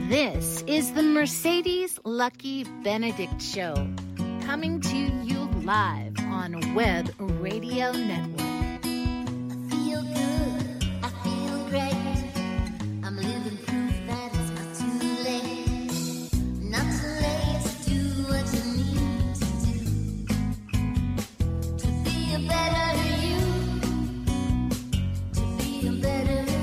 This is the Mercedes Lucky Benedict Show, coming to you live on Web Radio Network. I feel good, I feel great. I'm living proof that it's not too late. Not too late to do what you need to do. To be a better you. To be a better you.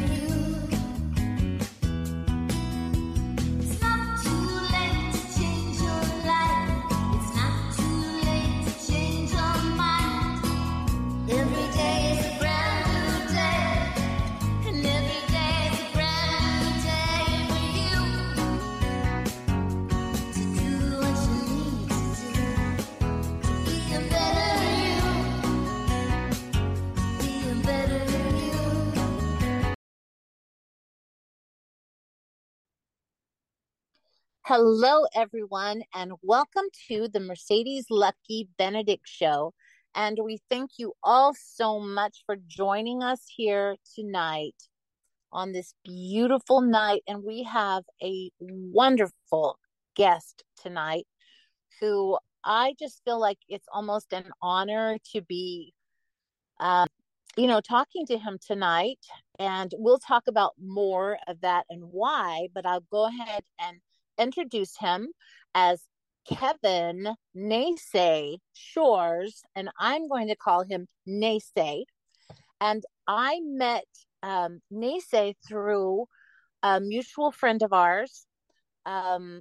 It's not too late to change your life. It's not too late to change your mind. Every day is a brand new day, and every day is a brand new day for you to do what you need to be a better you, be a better you. Hello, everyone, and welcome to the Mercedes Lucky Benedict Show. And we thank you all so much for joining us here tonight on this beautiful night. And we have a wonderful guest tonight who I just feel like it's almost an honor to be, talking to him tonight. And we'll talk about more of that and why, but I'll go ahead and introduce him as Kevin Naysay Shores, and I'm going to call him Naysay. And I met Naysay through a mutual friend of ours, um,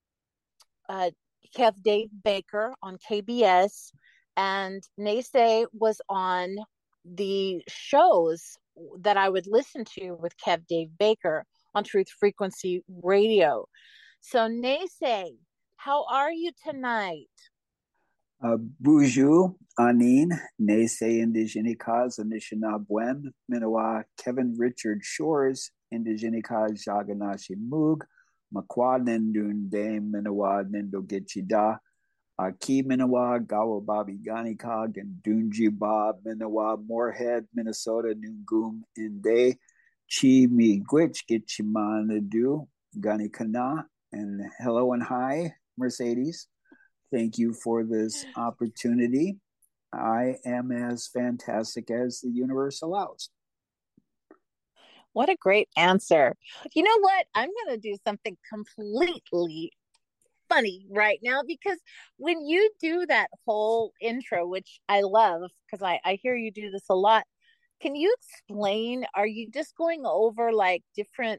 Kev Dave Baker on KBS, and Naysay was on the shows that I would listen to with Kev Dave Baker on Truth Frequency Radio. So, Naysay, how are you tonight? Bonjour, Anin, Naysay Indigenicas, Anishinaabuem, Minowa, Kevin Richard Shores, Indigenicas, Jaganashi Moog, Makwa Nendun Dame, Minowa, Nendo Gichida, Aki Minowa, Gawa Babi Ganikag, and Dunji Bob, Minowa, Moorhead, Minnesota, Nungum, Inde, Chi Mi Gwich, Gichimanadu, Ganikana, and hello and hi, Mercedes. Thank you for this opportunity. I am as fantastic as the universe allows. What a great answer. You know what? I'm going to do something completely funny right now because when you do that whole intro, which I love because I hear you do this a lot, can you explain, are you just going over like different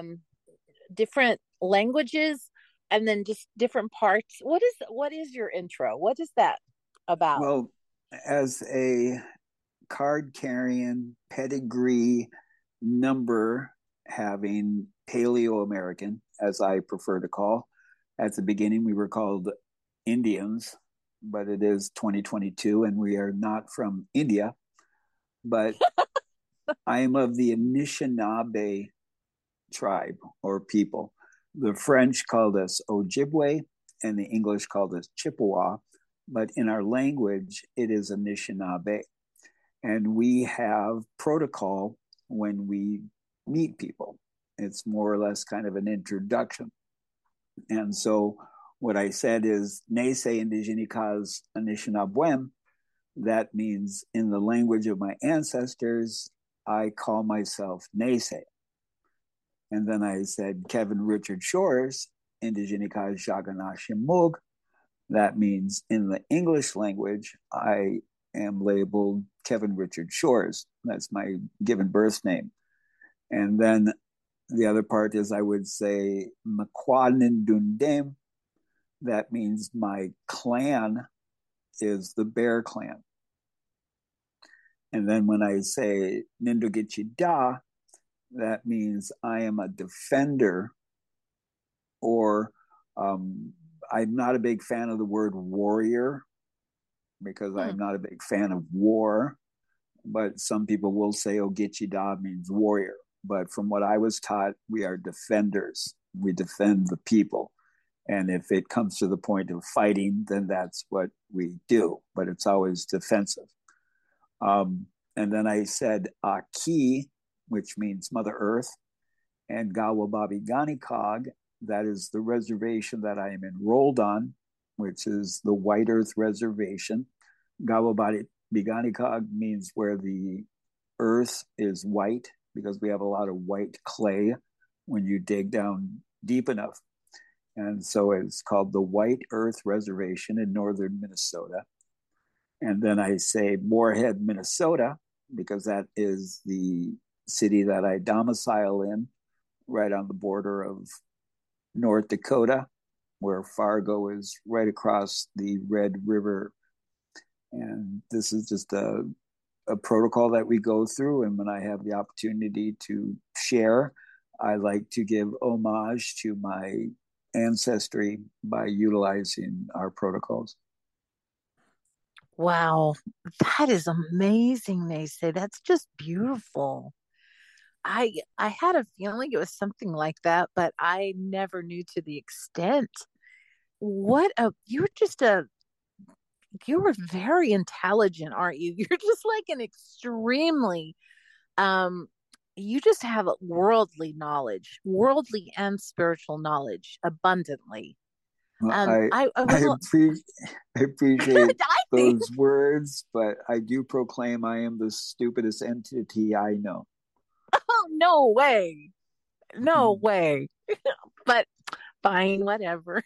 languages and then just different parts? What is your intro? What is that about? Well, as a card carrying pedigree number having Paleo American, as I prefer to call, at the beginning we were called Indians, but it is 2022 and we are not from India. But I am of the Anishinaabe tribe or people. The French called us Ojibwe and the English called us Chippewa, but in our language, it is Anishinaabe. And we have protocol when we meet people. It's more or less kind of an introduction. And so what I said is Naysay Indigenicas Anishinaabuem. That means in the language of my ancestors, I call myself Naysay. And then I said Kevin Richard Shores, Indigenicas Jaganashimug. That means in the English language, I am labeled Kevin Richard Shores. That's my given birth name. And then the other part is I would say Makwanin Dundem. That means my clan is the Bear Clan. And then when I say Nindogichida, that means I am a defender, or I'm not a big fan of the word warrior because I'm not a big fan of war. But some people will say Ogichida means warrior. But from what I was taught, we are defenders. We defend the people. And if it comes to the point of fighting, then that's what we do. But it's always defensive. And then I said Aki, which means Mother Earth, and Gawababi Ganikog, That is the reservation that I am enrolled on, which is the White Earth Reservation. Gawabadi Biganikog means where the earth is white, because we have a lot of white clay when you dig down deep enough. And so it's called the White Earth Reservation in northern Minnesota. And then I say Moorhead, Minnesota, because that is the city that I domicile in, right on the border of North Dakota, where Fargo is right across the Red River. And this is just a protocol that we go through. And when I have the opportunity to share, I like to give homage to my ancestry by utilizing our protocols. Wow, that is amazing, they say. That's just beautiful. I had a feeling it was something like that, but I never knew to the extent. What a you're just a you're very intelligent, aren't you? You're just like an extremely um you just have worldly knowledge, worldly and spiritual knowledge abundantly. Well, I I I, would appre- I appreciate I think those words, but I do proclaim I am the stupidest entity I know. oh no way. No way. But fine, whatever.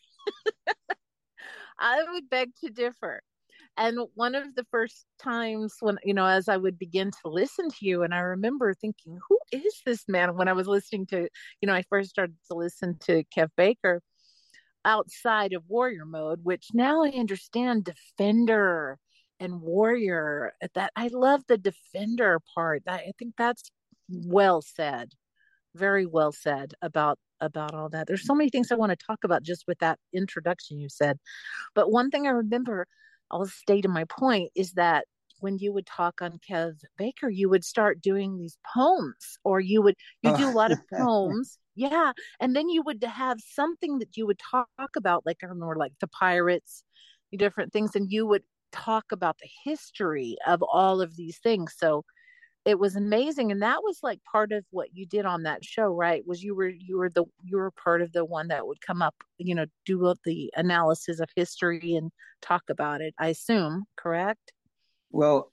I would beg to differ. And one of the first times when, as I would begin to listen to you, and I remember thinking, who is this man? When I was listening to, I first started to listen to Kev Baker outside of warrior mode, which now I understand defender and warrior. That I love the defender part. I think that's well said, very well said about all that. There's so many things I want to talk about just with that introduction you said. But one thing I remember, I'll state in my point, is that when you would talk on Kev Baker, you would start doing these poems, or you do a lot of poems. Yeah. And then you would have something that you would talk about, like I remember like the pirates, different things, and you would talk about the history of all of these things. So it was amazing, and that was like part of what you did on that show, right? Was you were part of the one that would come up, do the analysis of history and talk about it, I assume, correct? Well,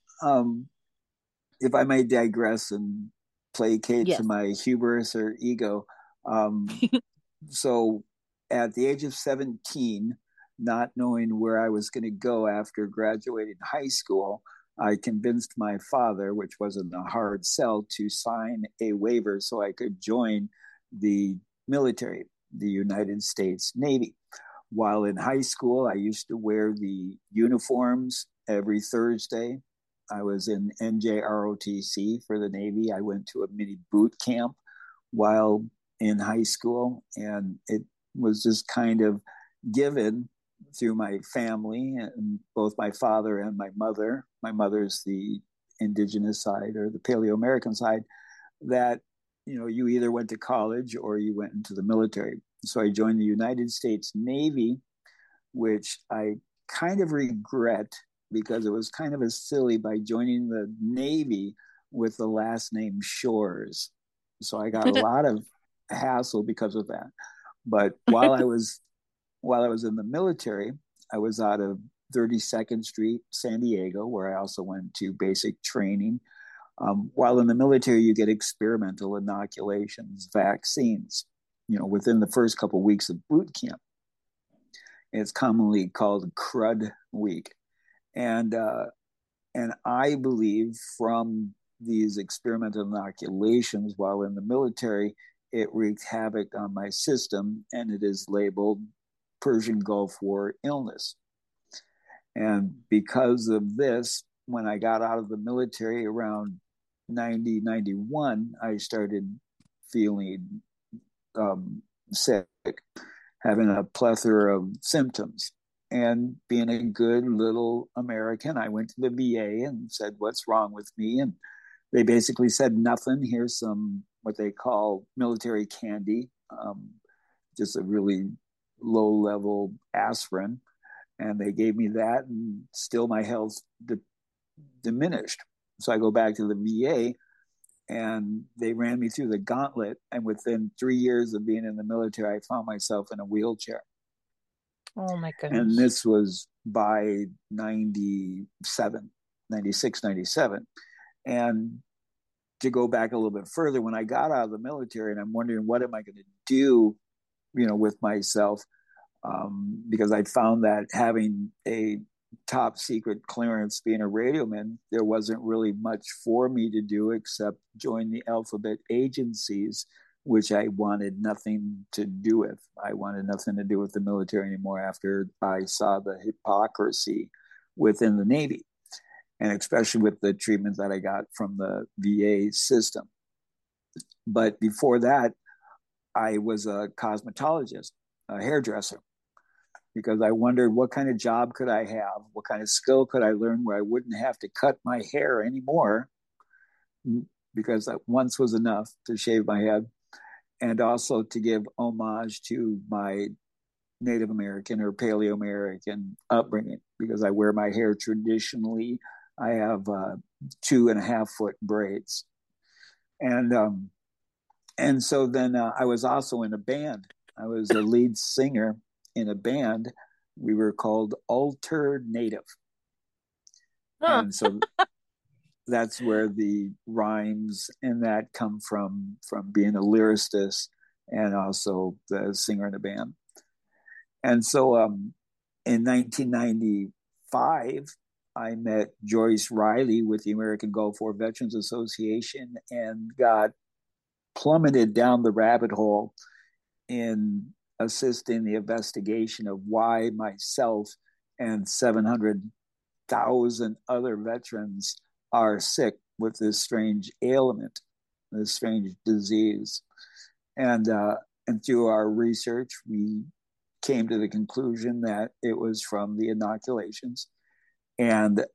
if I may digress and placate to Yes. my hubris or ego, um, so at the age of 17, not knowing where I was going to go after graduating high school, I convinced my father, which wasn't a hard sell, to sign a waiver so I could join the military, the United States Navy. While in high school, I used to wear the uniforms every Thursday. I was in NJROTC for the Navy. I went to a mini boot camp while in high school, and it was just kind of given through my family, and both my father and my mother. My mother's the indigenous side or the Paleo American side, that you either went to college or you went into the military. So I joined the United States Navy, which I kind of regret because it was kind of a silly by joining the Navy with the last name Shores. So I got a lot of hassle because of that. But while I was in the military, I was out of 32nd Street, San Diego, where I also went to basic training. While in the military, you get experimental inoculations, vaccines, within the first couple of weeks of boot camp. It's commonly called Crud Week. And I believe from these experimental inoculations while in the military, it wreaked havoc on my system, and it is labeled Persian Gulf War illness. And because of this, when I got out of the military around 90, 91, I started feeling sick, having a plethora of symptoms. And being a good little American, I went to the VA and said, "What's wrong with me?" And they basically said, "Nothing. Here's some what they call military candy, just a really low level aspirin." And they gave me that, and still my health diminished. So I go back to the VA, and they ran me through the gauntlet. And within 3 years of being in the military, I found myself in a wheelchair. Oh my And goodness. this was by 97, 96, 97. And to go back a little bit further, when I got out of the military and I'm wondering, what am I going to do, with myself? Because I found that having a top secret clearance, being a radioman, there wasn't really much for me to do except join the alphabet agencies, which I wanted nothing to do with. I wanted nothing to do with the military anymore after I saw the hypocrisy within the Navy, and especially with the treatment that I got from the VA system. But before that, I was a cosmetologist, a hairdresser, because I wondered what kind of job could I have, what kind of skill could I learn where I wouldn't have to cut my hair anymore, because once was enough to shave my head, and also to give homage to my Native American or Paleo American upbringing, because I wear my hair traditionally. I have 2.5 foot braids, and so then I was also in a band. I was a lead singer in a band. We were called Alternative, and so that's where the rhymes and that come from being a lyricist and also the singer in a band. And so in 1995, I met Joyce Riley with the American Gulf War Veterans Association and got plummeted down the rabbit hole in assisting the investigation of why myself and 700,000 other veterans are sick with this strange ailment, this strange disease. And through our research, we came to the conclusion that it was from the inoculations. And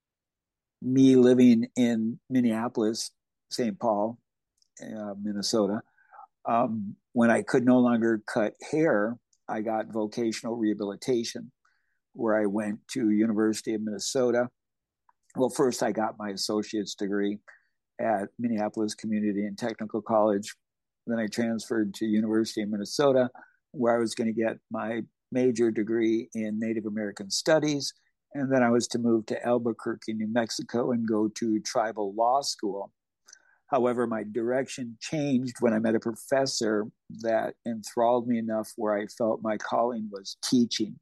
me living in Minneapolis, St. Paul, Minnesota, when I could no longer cut hair, I got vocational rehabilitation, where I went to University of Minnesota. Well, first I got my associate's degree at Minneapolis Community and Technical College. Then I transferred to University of Minnesota, where I was going to get my major degree in Native American Studies. And then I was to move to Albuquerque, New Mexico, and go to tribal law school. However, my direction changed when I met a professor that enthralled me enough where I felt my calling was teaching.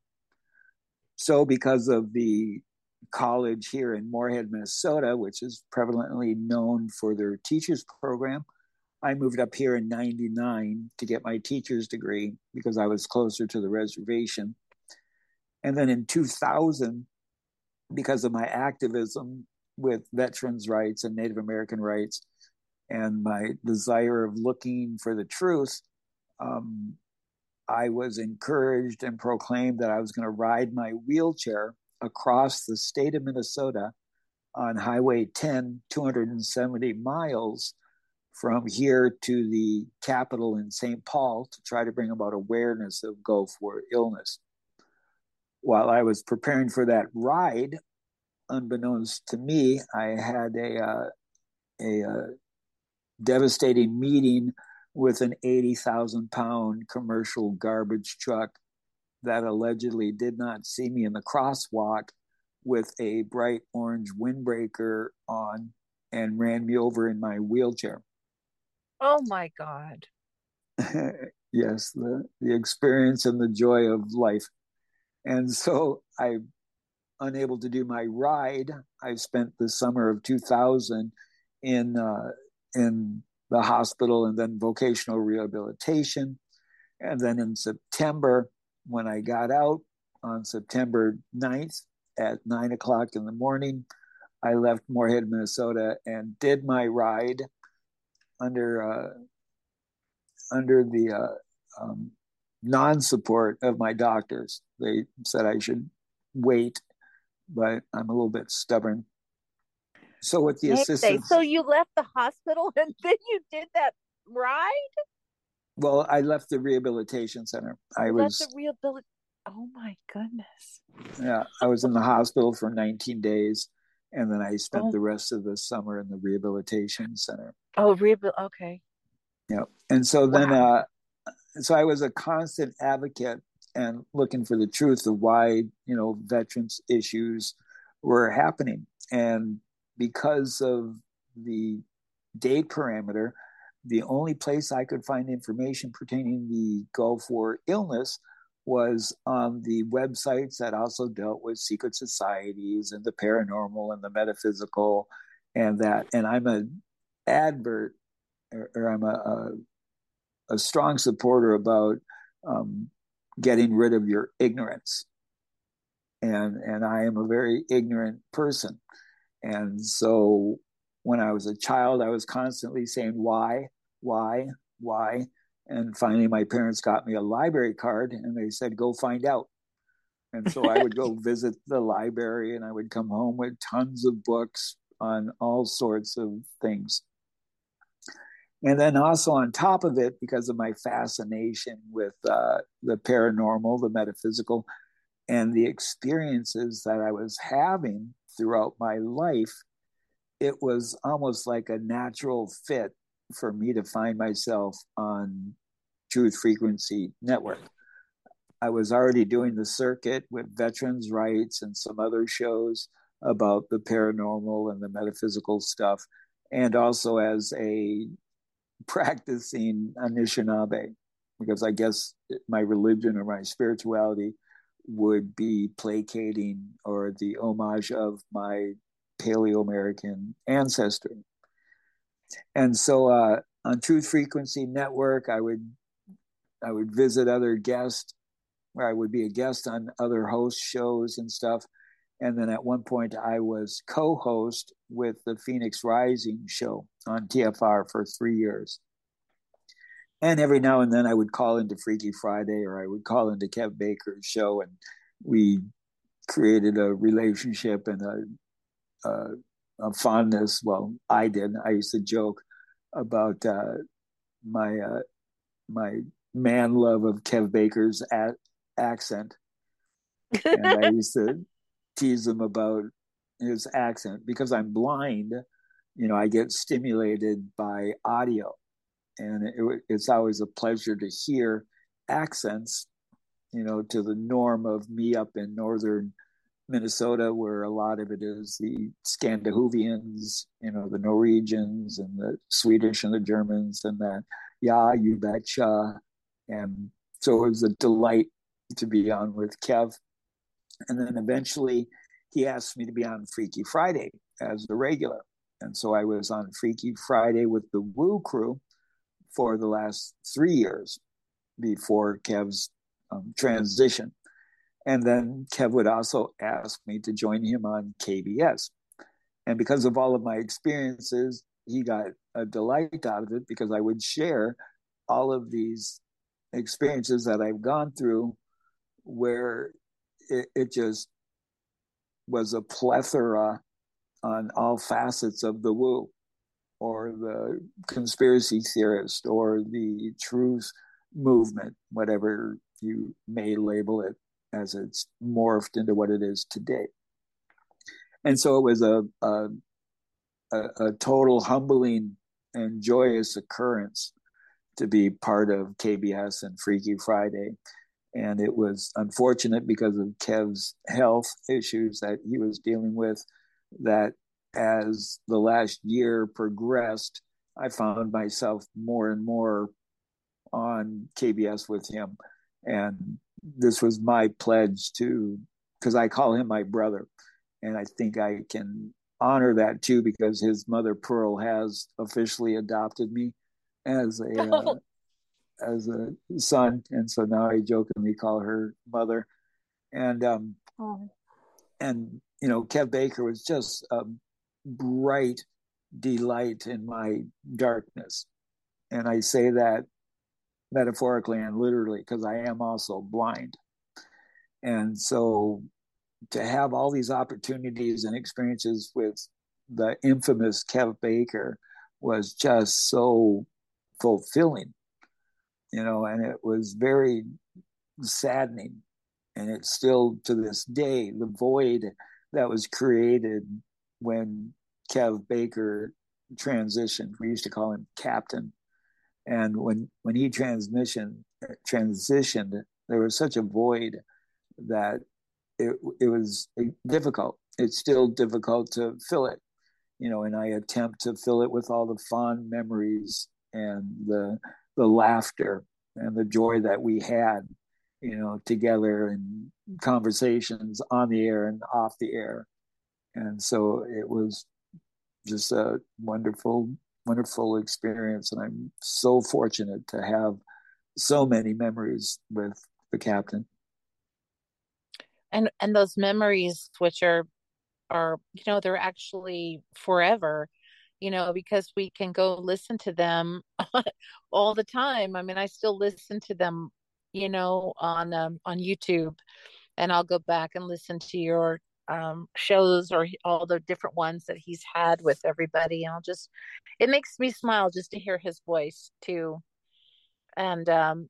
So because of the college here in Moorhead, Minnesota, which is prevalently known for their teachers program, I moved up here in 99 to get my teacher's degree because I was closer to the reservation. And then in 2000, because of my activism with veterans' rights and Native American rights and my desire of looking for the truth, I was encouraged and proclaimed that I was going to ride my wheelchair across the state of Minnesota on Highway 10, 270 miles from here to the capital in St. Paul to try to bring about awareness of Gulf War illness. While I was preparing for that ride, unbeknownst to me, I had a devastating meeting with an 80,000-pound commercial garbage truck that allegedly did not see me in the crosswalk with a bright orange windbreaker on and ran me over in my wheelchair. Oh my God. Yes, the experience and the joy of life. And so I, unable to do my ride, I spent the summer of 2000 in the hospital and then vocational rehabilitation. And then in September, when I got out on September 9th at 9 o'clock in the morning, I left Moorhead, Minnesota, and did my ride under the non-support of my doctors. They said I should wait, but I'm a little bit stubborn. So with the assistance, So you left the hospital and then you did that ride? well, I left the rehabilitation center. I was Left the rehabilitation. Oh my goodness. yeah, I was in the hospital for 19 days, And then I spent Oh, the rest of the summer in the rehabilitation center. oh, okay. Yeah. And so then, Wow. so I was a constant advocate and looking for the truth of why, veterans issues were happening. And because of the date parameter, the only place I could find information pertaining to the Gulf War illness was on the websites that also dealt with secret societies and the paranormal and the metaphysical and that. And I'm an advert, or I'm a strong supporter about um, getting rid of your ignorance. And I am a very ignorant person. And so when I was a child, I was constantly saying, why, why? And finally, my parents got me a library card and they said, go find out. And so I would go visit the library and I would come home with tons of books on all sorts of things. And then also on top of it, because of my fascination with the paranormal, the metaphysical, and the experiences that I was having throughout my life, it was almost like a natural fit for me to find myself on Truth Frequency Network. I was already doing the circuit with veterans' rights and some other shows about the paranormal and the metaphysical stuff, and also as a practicing Anishinaabe, because I guess my religion or my spirituality would be placating or the homage of my Paleo American ancestry. And so on Truth Frequency Network, I would visit other guests, where I would be a guest on other host shows and stuff. And then at one point, I was co-host with the Phoenix Rising show on TFR for 3 years. And every now and then I would call into Freaky Friday, or I would call into Kev Baker's show, and we created a relationship and a fondness. Well, I did. I used to joke about my my man love of Kev Baker's accent, and I used to tease him about his accent because I'm blind. I get stimulated by audio, and it's always a pleasure to hear accents, to the norm of me up in northern Minnesota, where a lot of it is the Scandinavians, the Norwegians and the Swedish and the Germans and that, yeah, you betcha. And so it was a delight to be on with Kev. And then eventually he asked me to be on Freaky Friday as a regular. And so I was on Freaky Friday with the Woo Crew for the last 3 years before Kev's transition. And then Kev would also ask me to join him on KBS. And because of all of my experiences, he got a delight out of it because I would share all of these experiences that I've gone through where it just was a plethora on all facets of the woo, or the conspiracy theorist, or the truth movement, whatever you may label it, as it's morphed into what it is today. And so it was a total humbling and joyous occurrence to be part of KBS and Freaky Friday. And it was unfortunate because of Kev's health issues that he was dealing with, that as the last year progressed, I found myself more and more on KBS with him. And this was my pledge to, because I call him my brother. And I think I can honor that too, because his mother Pearl has officially adopted me as a son, and so now I jokingly call her mother. And Oh. and Kev Baker was just a bright delight in my darkness, and I say that metaphorically and literally because I am also blind. And so to have all these opportunities and experiences with the infamous Kev Baker was just so fulfilling, and it was very saddening. And it's still to this day, the void that was created when Kev Baker transitioned. We used to call him Captain. And when he transitioned, there was such a void that it was difficult. It's still difficult to fill it, and I attempt to fill it with all the fond memories and the laughter and the joy that we had, together, and conversations on the air and off the air. And so it was just a wonderful, wonderful experience. And I'm so fortunate to have so many memories with the captain. And those memories, which are they're actually forever, because we can go listen to them all the time. I mean, I still listen to them, on YouTube, and I'll go back and listen to your shows, or all the different ones that he's had with everybody. And it makes me smile just to hear his voice too. And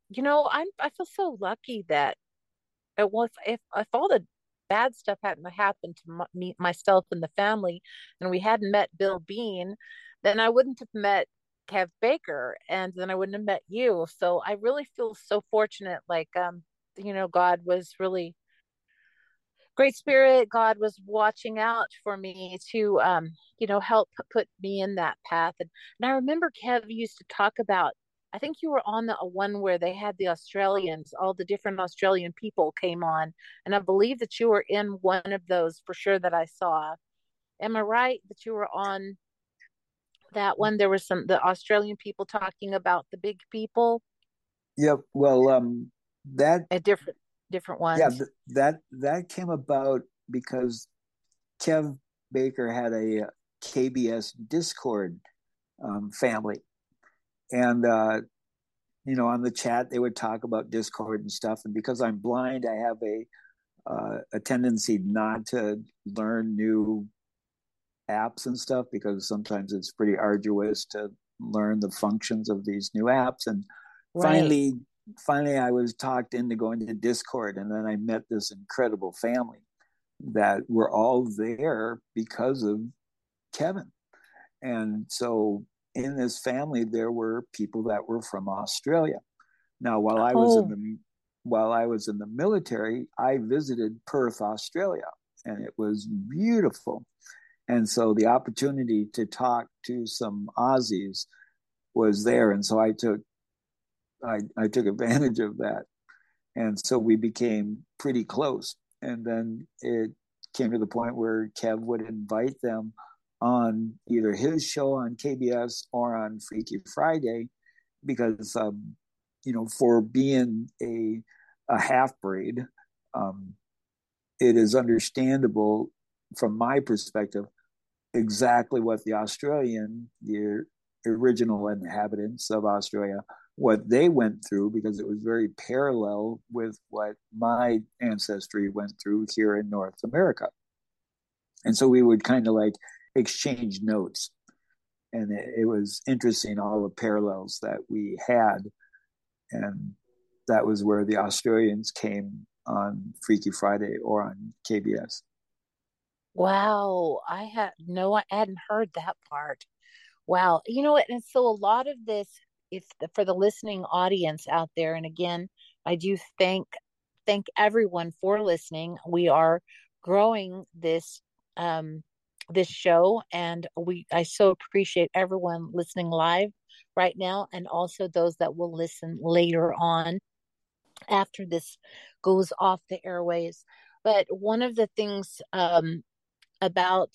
I feel so lucky that it was, if all the bad stuff hadn't happened to me, myself and the family, and we hadn't met Bill Bean, then I wouldn't have met Kev Baker, and then I wouldn't have met you. So I really feel so fortunate. Like, God was really great spirit. God was watching out for me to, help put me in that path. And I remember Kev used to talk about, I think you were on the one where they had the Australians, all the different Australian people came on. And I believe that you were in one of those for sure that I saw. Am I right that you were on that one? There was the Australian people talking about the big people. Yep. Well, that Different yeah, ones. that came about because Kev Baker had a KBS Discord family, and on the chat they would talk about Discord and stuff. And because I'm blind, I have a tendency not to learn new apps and stuff, because sometimes it's pretty arduous to learn the functions of these new apps. And Right. finally I was talked into going to Discord, and then I met this incredible family that were all there because of Kevin. And so in this family there were people that were from Australia. Now, Oh, while I was in the military, I visited Perth, Australia, and it was beautiful. And so the opportunity to talk to some Aussies was there, and so I took advantage of that. And so we became pretty close. And then it came to the point where Kev would invite them on either his show on KBS or on Freaky Friday, because for being a half breed, it is understandable from my perspective exactly what the original inhabitants of Australia, what they went through, because it was very parallel with what my ancestry went through here in North America. And so we would kind of like exchange notes. And it was interesting, all the parallels that we had. And that was where the Australians came on Freaky Friday or on KBS. wow. I hadn't heard that part. Wow. You know what? And so a lot of this, for the listening audience out there, and again, I do thank everyone for listening. We are growing this show, and I so appreciate everyone listening live right now, and also those that will listen later on after this goes off the airways. But one of the things about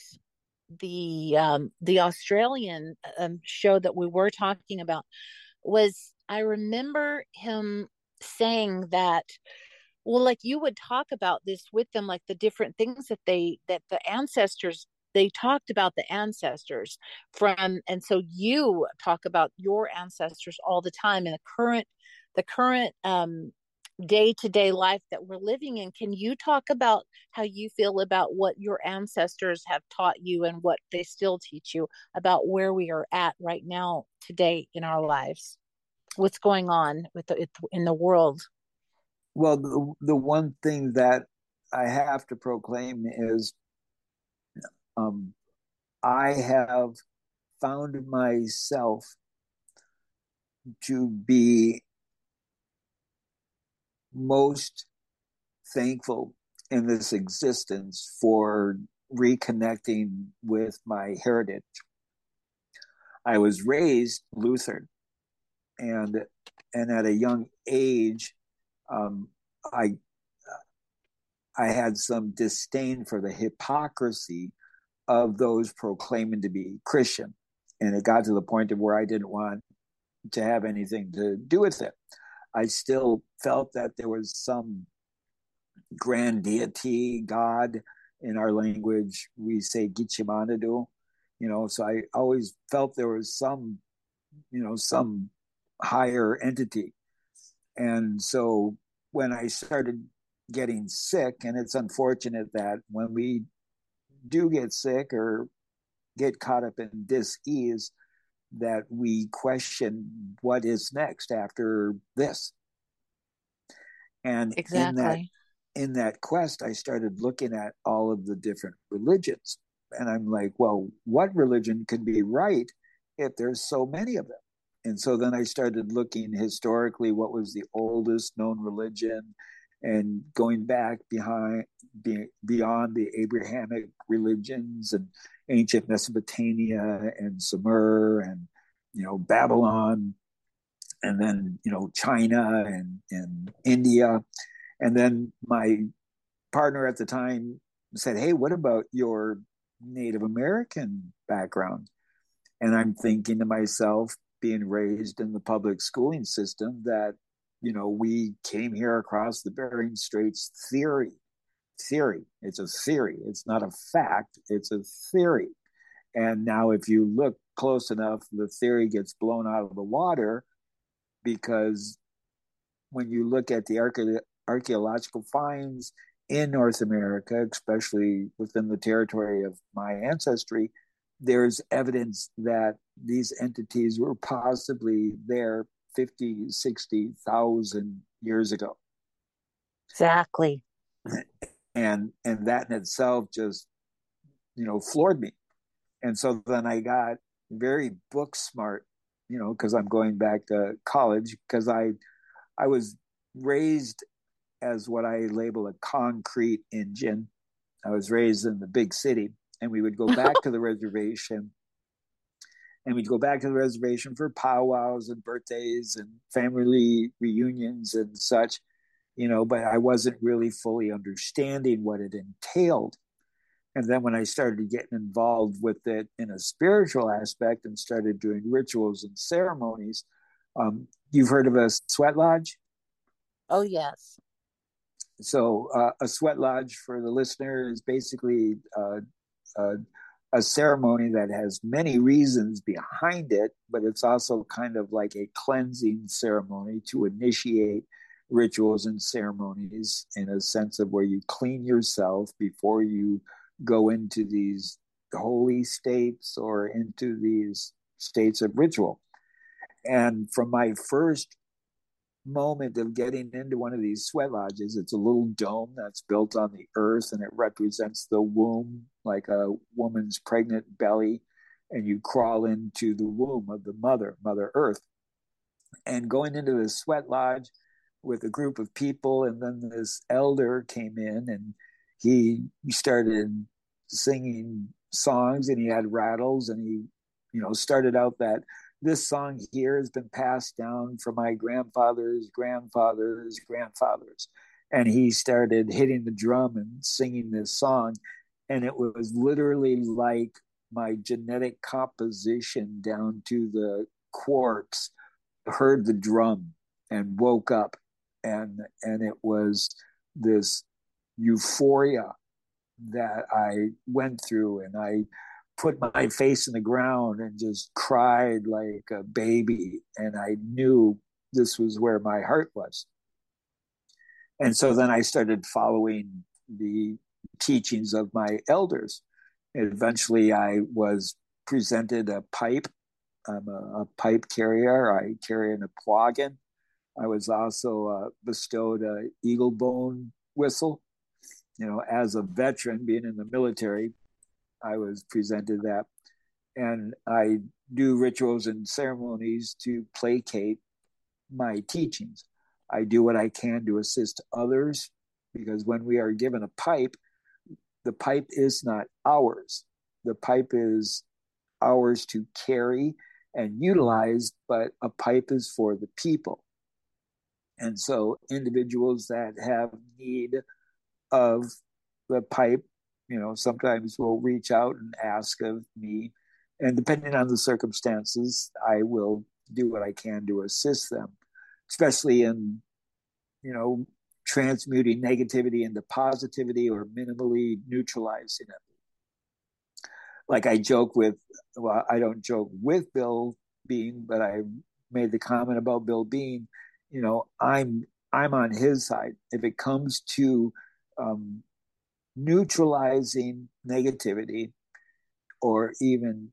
the Australian show that we were talking about was, I remember him saying that, well, like, you would talk about this with them, like the different things that the ancestors, they talked about the ancestors from, and so you talk about your ancestors all the time, and the current day-to-day life that we're living in. Can you talk about how you feel about what your ancestors have taught you and what they still teach you about where we are at right now today in our lives? What's going on in the world? Well, the one thing that I have to proclaim is, um, I have found myself to be most thankful in this existence for reconnecting with my heritage. I was raised Lutheran, and at a young age, um, I I had some disdain for the hypocrisy of those proclaiming to be Christian, and it got to the point of where I didn't want to have anything to do with it. I still felt that there was some grand deity, God. In our language, we say Gichimanadu, so I always felt there was some higher entity. And so when I started getting sick, and it's unfortunate that when we do get sick or get caught up in dis-ease, that we question what is next after this. And Exactly. in that quest, I started looking at all of the different religions. And I'm like, well, what religion could be right if there's so many of them? And so then I started looking historically, what was the oldest known religion, and going back beyond the Abrahamic religions and ancient Mesopotamia and Sumer and Babylon, and then China and India. And then my partner at the time said, hey, what about your Native American background? And I'm thinking to myself, being raised in the public schooling system, that we came here across the Bering Straits theory. It's a theory. It's not a fact. It's a theory. And now if you look close enough, the theory gets blown out of the water, because when you look at the archaeological finds in North America, especially within the territory of my ancestry, there's evidence that these entities were possibly there 50, 60,000 years ago. Exactly. And that in itself just, floored me. And so then I got very book smart, because I'm going back to college, because I was raised as what I label a concrete engine. I was raised in the big city, and we would go back to the reservation, and we'd go back to the reservation for powwows and birthdays and family reunions and such, but I wasn't really fully understanding what it entailed. And then when I started getting involved with it in a spiritual aspect and started doing rituals and ceremonies, you've heard of a sweat lodge? Oh, yes. So a sweat lodge, for the listener, is basically a ceremony that has many reasons behind it, but it's also kind of like a cleansing ceremony to initiate rituals and ceremonies, in a sense of where you clean yourself before you go into these holy states or into these states of ritual. And from my first moment of getting into one of these sweat lodges, it's a little dome that's built on the earth, and it represents the womb, like a woman's pregnant belly, and you crawl into the womb of the mother earth. And going into the sweat lodge with a group of people, and then this elder came in, and he started singing songs, and he had rattles, and he started out that this song here has been passed down from my grandfather's grandfather's grandfathers. And he started hitting the drum and singing this song. And it was literally like my genetic composition down to the quarks heard the drum and woke up. And it was this euphoria that I went through, and I put my face in the ground and just cried like a baby. And I knew this was where my heart was. And so then I started following the teachings of my elders. And eventually I was presented a pipe. I'm a pipe carrier. I carry an apwagan. I was also bestowed a eagle bone whistle. As a veteran being in the military, I was presented that. and I do rituals and ceremonies to placate my teachings. I do what I can to assist others, because when we are given a pipe, the pipe is not ours. The pipe is ours to carry and utilize, but a pipe is for the people. And so individuals that have need of the pipe, sometimes will reach out and ask of me. And depending on the circumstances, I will do what I can to assist them, especially in, transmuting negativity into positivity or minimally neutralizing it. Like I joke with, well, I don't joke with Bill Bean, but I made the comment about Bill Bean. I'm on his side. If it comes to neutralizing negativity or even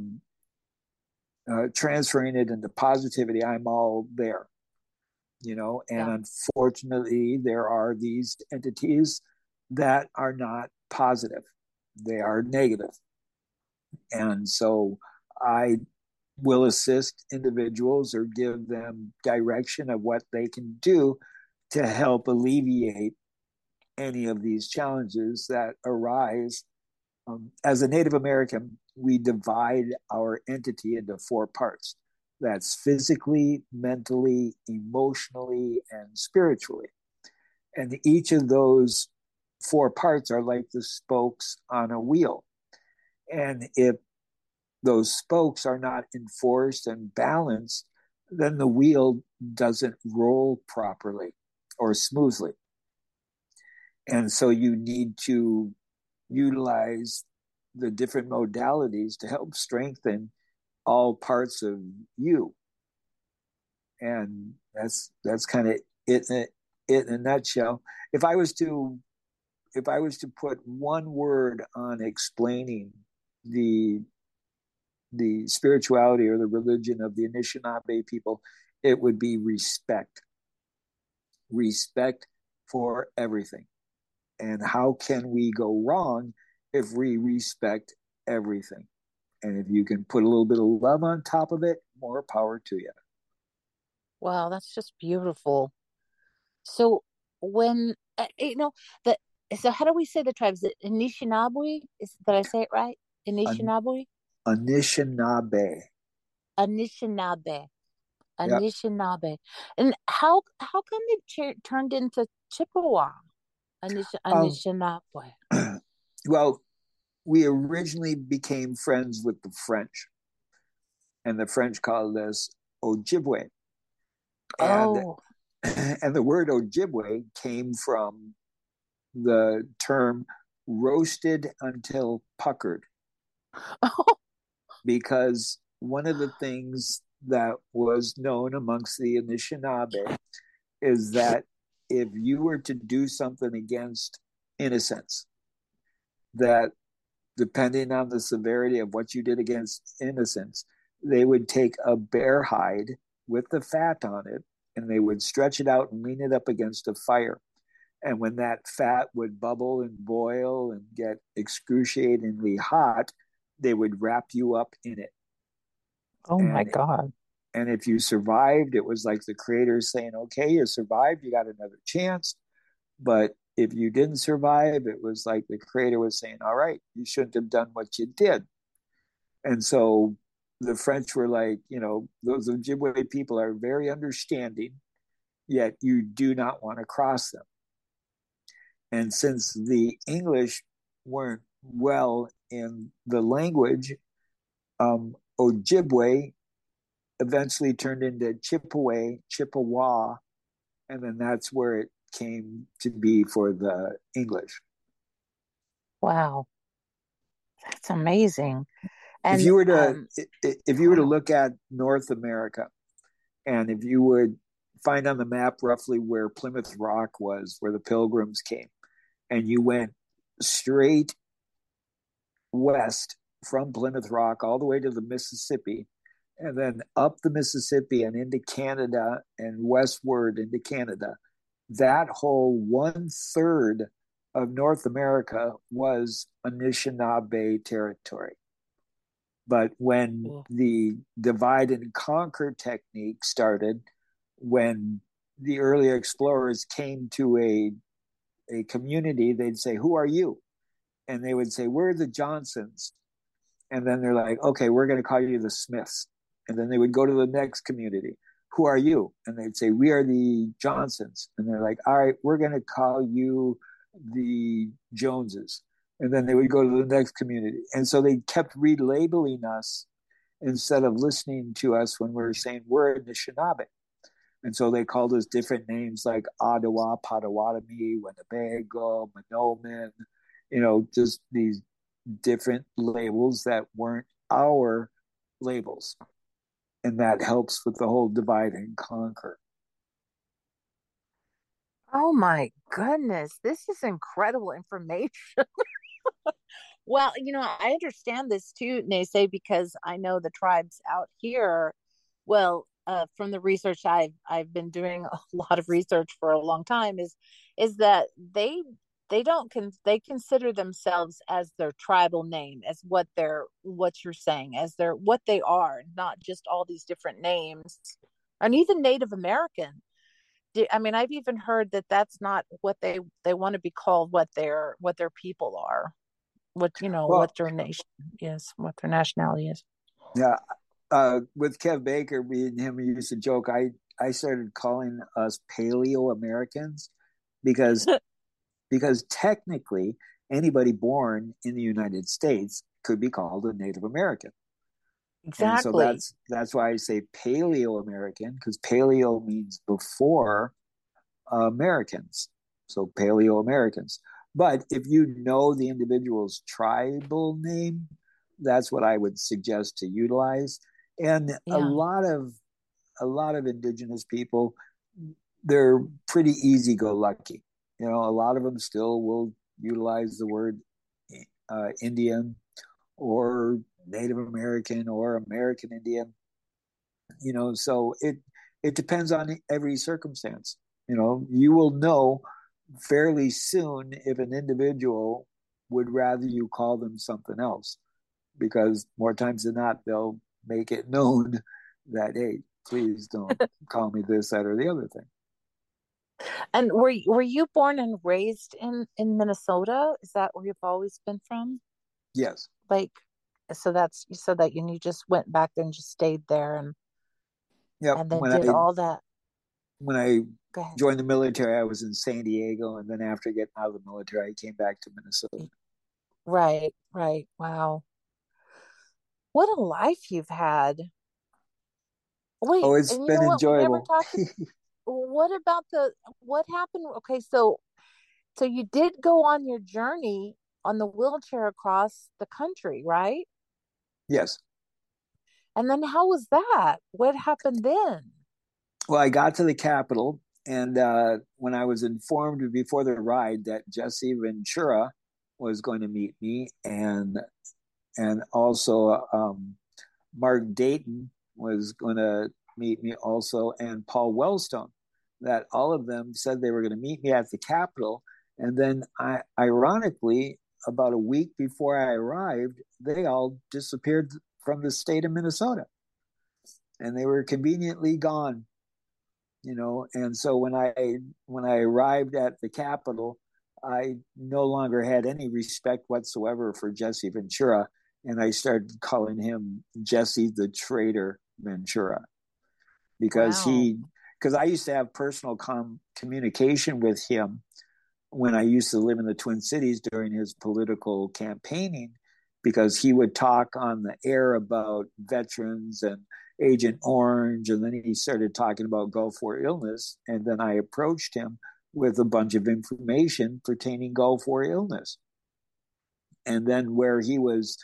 transferring it into positivity, I'm all there. And Yeah. unfortunately, there are these entities that are not positive, they are negative. And so I will assist individuals or give them direction of what they can do to help alleviate any of these challenges that arise. As a Native American, we divide our entity into 4 parts. That's physically, mentally, emotionally, and spiritually. And each of those 4 parts are like the spokes on a wheel. And if those spokes are not enforced and balanced, then the wheel doesn't roll properly or smoothly. And so you need to utilize the different modalities to help strengthen all parts of you. And that's kind of it in a nutshell. If I was to put one word on explaining the spirituality or the religion of the Anishinaabe people, it would be respect. Respect for everything. And how can we go wrong if we respect everything? And if you can put a little bit of love on top of it, more power to you. Wow, that's just beautiful. So when the so how do we say the tribes? Is it Anishinaabe? Did I say it right? An- Anishinaabe? Anishinaabe. Anishinaabe. Yeah. Anishinaabe. And how come it turned into Chippewa? Um, Anishinaabe. well, we originally became friends with the French, and the French called us Ojibwe. And Oh. and the word Ojibwe came from the term roasted until puckered, because one of the things that was known amongst the Anishinaabe is that if you were to do something against innocence, that depending on the severity of what you did against innocence, they would take a bear hide with the fat on it and they would stretch it out and lean it up against a fire. And when that fat would bubble and boil and get excruciatingly hot, they would wrap you up in it. Oh my And God. and if you survived, it was like the creator saying, okay, you survived, you got another chance. But if you didn't survive, it was like the creator was saying, all right, you shouldn't have done what you did. And so the French were like, those Ojibwe people are very understanding, yet you do not want to cross them. And since the English weren't well in the language, Ojibwe eventually turned into Chippewa, and then that's where it came to be for the English. Wow. That's amazing. If And you were to look at North America, and if you would find on the map roughly where Plymouth Rock was, where the Pilgrims came, and you went straight west from Plymouth Rock all the way to the Mississippi, and then up the Mississippi and into Canada and westward into Canada, that whole 1/3 of North America was Anishinaabe territory. But when Cool. the divide and conquer technique started, when the early explorers came to a community, they'd say, "Who are you?" And they would say, "We're the Johnsons." And then they're like, "Okay, we're going to call you the Smiths." And then they would go to the next community. "Who are you?" And they'd say, "We are the Johnsons." And they're like, "All right, we're going to call you the Joneses." And then they would go to the next community. And so they kept relabeling us instead of listening to us when we were saying we're Anishinaabe. And so they called us different names like Ottawa, Potawatomi, Winnebago, Monoman, just these different labels that weren't our labels. And that helps with the whole divide and conquer. Oh my goodness, this is incredible information. Well, I understand this too, Nase, because I know the tribes out here. Well, from the research I've been doing a lot of research for a long time is that they don't they consider themselves as their tribal name, as what you're saying, as their what they are, not just all these different names, and even Native American. I mean, I've even heard that that's not what they want to be called, what their people are, what Well, their nation is, what their nationality is. yeah, with Kev Baker, me and him used to joke. I started calling us Paleo Americans because technically anybody born in the United States could be called a Native American. And so Exactly. that's why I say Paleo American, because Paleo means before Americans. So Paleo Americans. But if you know the individual's tribal name, that's what I would suggest to utilize. And Yeah. a lot of indigenous people, they're pretty easy go lucky. A lot of them still will utilize the word Indian or Native American or American Indian. So it depends on every circumstance. You will know fairly soon if an individual would rather you call them something else, because more times than not they'll make it known that, hey, please don't call me this, that, or the other thing. And were you born and raised in Minnesota? Is that where you've always been from? Yes. Like, so that's you said that you just went back there and just stayed there Yep. and then did all that. When I Go ahead. joined the military, I was in San Diego, and then after getting out of the military, I came back to Minnesota. Right, right. Wow. What a life you've had. Wait, Oh, it's and you been know what? We never enjoyable. talked. What about what happened? Okay, so you did go on your journey on the wheelchair across the country, right? Yes. And then how was that? What happened then? Well, I got to the Capitol, and when I was informed before the ride that Jesse Ventura was going to meet me, and also Mark Dayton was going to meet me also, and Paul Wellstone, that all of them said they were going to meet me at the Capitol. And then, ironically, about a week before I arrived, they all disappeared from the state of Minnesota, and they were conveniently gone. And so when I arrived at the Capitol, I no longer had any respect whatsoever for Jesse Ventura, and I started calling him Jesse the Traitor Ventura, because Wow. I used to have personal communication with him when I used to live in the Twin Cities during his political campaigning, because he would talk on the air about veterans and Agent Orange, and then he started talking about Gulf War illness, and then I approached him with a bunch of information pertaining Gulf War illness. And then where he was,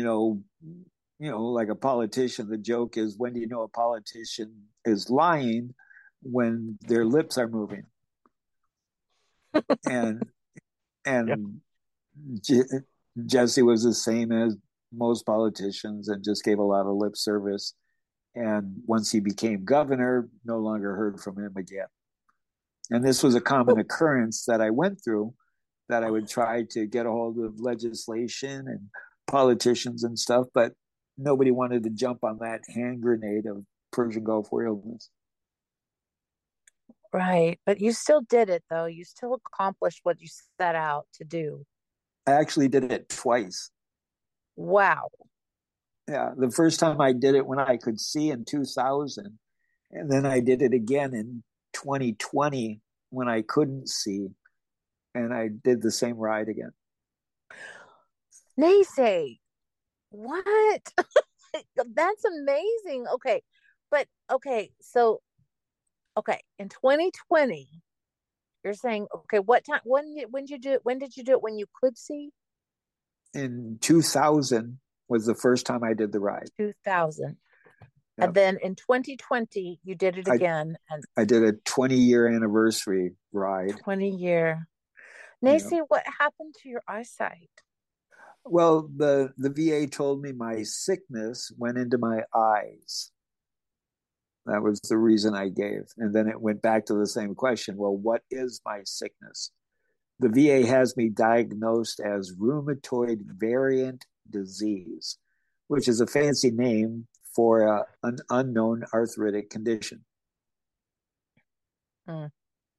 like a politician, the joke is, when do you know a politician is lying? When their lips are moving. And Yeah. and Jesse was the same as most politicians and just gave a lot of lip service. And once he became governor, no longer heard from him again. And this was a common occurrence that I went through, that I would try to get a hold of legislation and politicians and stuff, but nobody wanted to jump on that hand grenade of Persian Gulf War illness. Right. But you still did it, though. You still accomplished what you set out to do. I actually did it twice. Wow. Yeah, the first time I did it when I could see in 2000, and then I did it again in 2020 when I couldn't see, and I did the same ride again. Naysay. What? That's amazing. Okay. But okay, so okay, in 2020, you're saying okay, what time when did you do it? When did you do it when you could see? In 2000 was the first time I did the ride. 2000. Yeah. And then in 2020, you did it I again and I did a 20-year anniversary ride. 20-year. Yeah. Nacy, what happened to your eyesight? Well, the VA told me my sickness went into my eyes. That was the reason I gave. And then it went back to the same question. Well, what is my sickness? The VA has me diagnosed as rheumatoid variant disease, which is a fancy name for an unknown arthritic condition. Mm.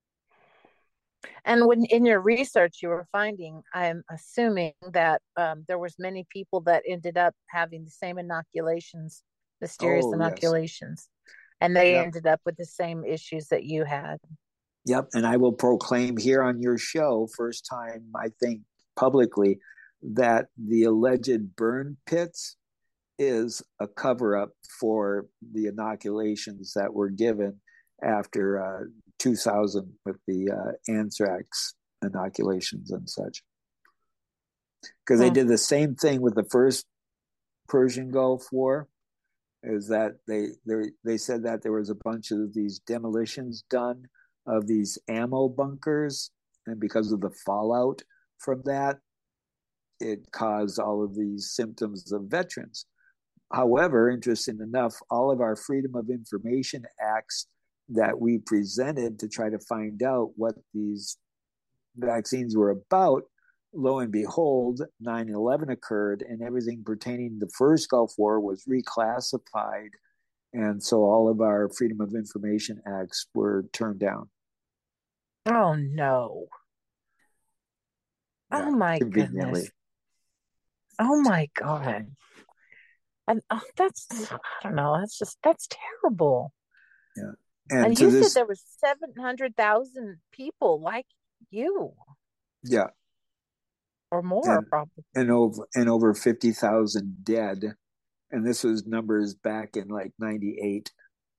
And when in your research you were finding, I'm assuming that there was many people that ended up having the same inoculations, mysterious Oh, yes. inoculations, and they Yep. ended up with the same issues that you had. Yep. And I will proclaim here on your show, first time, I think, publicly, that the alleged burn pits is a cover up for the inoculations that were given after 2000 with the anthrax inoculations and such. Because they Mm. did the same thing with the first Persian Gulf War. Is that they said that there was a bunch of these demolitions done of these ammo bunkers, and because of the fallout from that, it caused all of these symptoms of veterans. However, interesting enough, all of our Freedom of Information Acts that we presented to try to find out what these vaccines were about, lo and behold, 9/11 occurred and everything pertaining to the first Gulf War was reclassified. And so all of our Freedom of Information Acts were turned down. Oh no. Yeah, Oh my goodness. conveniently. Oh my God. And that's I don't know. That's terrible. Yeah. And And to you said this, there was 700,000 people like you yeah, or more and probably. over 50,000 dead. And this was numbers back in like 98.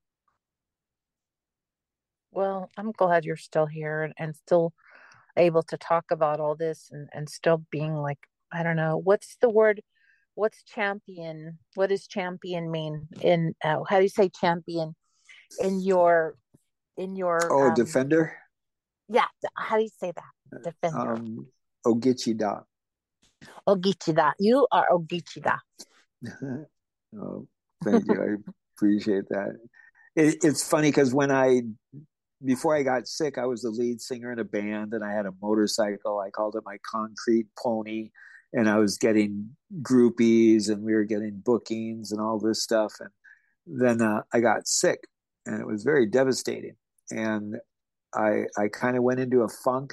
Well, I'm glad you're still here and still able to talk about all this and still being like, I don't know, what's the word? What's champion? What does champion mean in how do you say champion in your Oh, Defender? yeah, how do you say that? Defender. Ogichida. Ogichida. You are Ogichida. Oh, thank you. I appreciate that. It's funny because before I got sick, I was the lead singer in a band and I had a motorcycle. I called it my concrete pony. And I was getting groupies and we were getting bookings and all this stuff. And then I got sick and it was very devastating. And I kind of went into a funk,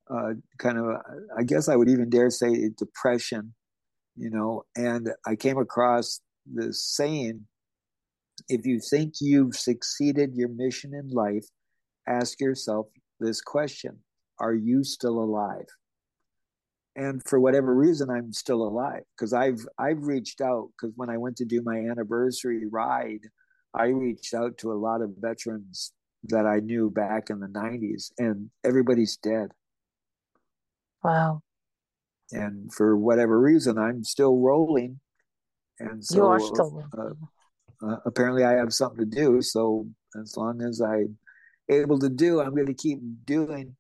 I guess I would even dare say depression, and I came across this saying, if you think you've succeeded your mission in life, ask yourself this question: are you still alive? And for whatever reason, I'm still alive because I've reached out, because when I went to do my anniversary ride, I reached out to a lot of veterans that I knew back in the 90s, and everybody's dead. Wow. And for whatever reason, I'm still rolling. And You are so still apparently I have something to do. So as long as I'm able to do, I'm going to keep doing.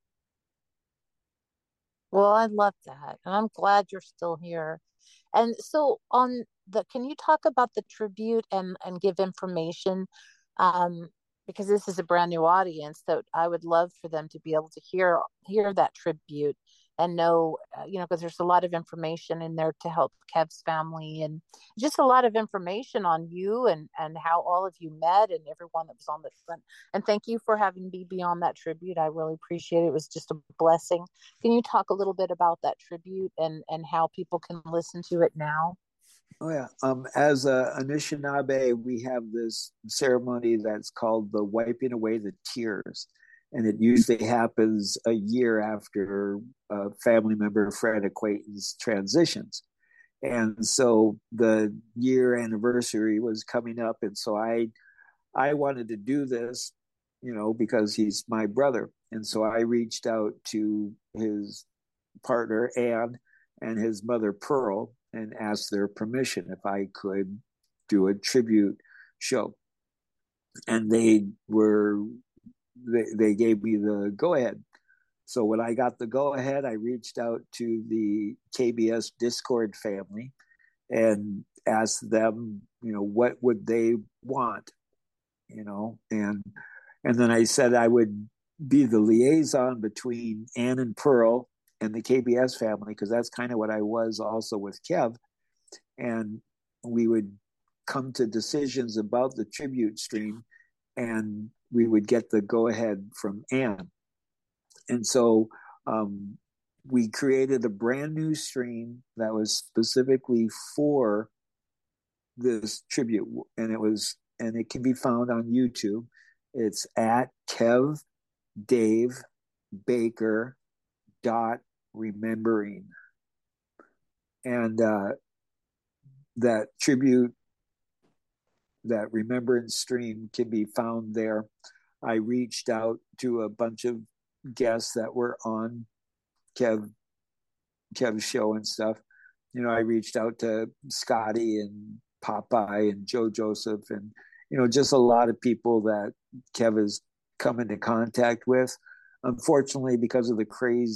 well, I love that. And I'm glad you're still here. And so on can you talk about the tribute and give information? Um, because this is a brand new audience that I would love for them to be able to hear that tribute know, because there's a lot of information in there to help Kev's family, and just a lot of information on you and how all of you met and everyone that was on the front. And thank you for having me be on that tribute. I really appreciate it. It was just a blessing. Can you talk a little bit about that tribute and how people can listen to it now? Oh yeah. As a Anishinaabe, we have this ceremony that's called the wiping away the tears, and it usually happens a year after a family member, friend, acquaintance transitions. And so the year anniversary was coming up, and so I wanted to do this, because he's my brother, and so I reached out to his partner Anne and his mother Pearl and asked their permission if I could do a tribute show. And they gave me the go ahead. So when I got the go ahead, I reached out to the KBS Discord family and asked them, what would they want, and then I said I would be the liaison between Ann and Pearl and the KBS family, because that's kind of what I was also with Kev. And we would come to decisions about the tribute stream, and we would get the go ahead from Ann. And so we created a brand new stream that was specifically for this tribute, and it can be found on YouTube. It's at Kev Dave Baker .remembering, and that tribute, that remembrance stream can be found there. I reached out to a bunch of guests that were on Kev's show and stuff. I reached out to Scotty and Popeye and Joe Joseph, and just a lot of people that Kev has come into contact with. Unfortunately, because of the